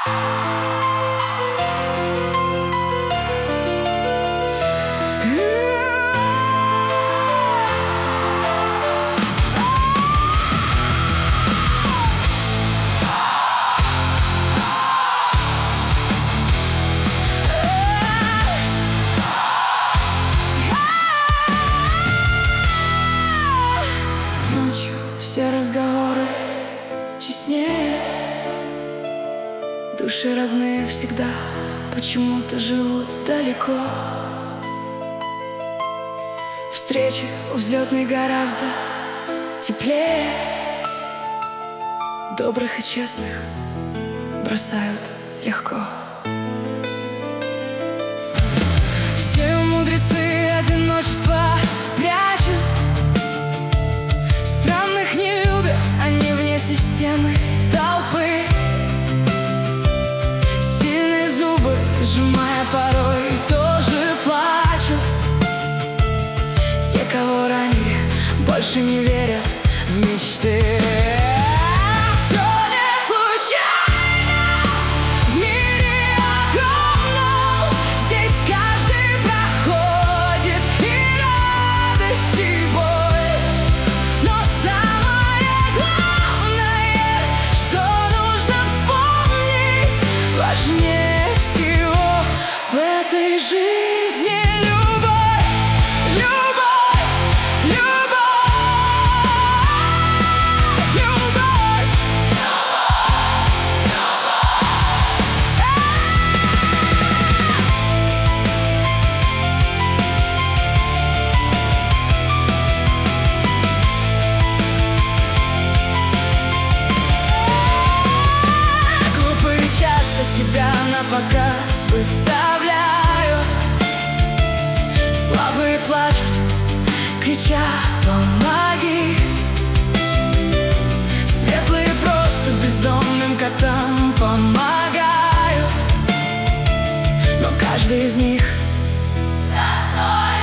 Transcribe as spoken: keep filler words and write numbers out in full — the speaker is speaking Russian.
Все разговоры честнее. Души родные всегда почему-то живут далеко. Встречи у взлетной гораздо теплее. Добрых и честных бросают легко. Все мудрецы одиночества прячут. Странных не любят, они вне системы толпы. Сильные зубы, сжимая порой, тоже плачут. Те, кого ранили, больше не верят в мечты. Важнее всего в этой жизни любовь, любовь, любовь, любовь, глупые часто себя на показ выставляют. Слабые плачут, крича «помоги». Светлые просто бездомным котам помогают. Но каждый из них достойный.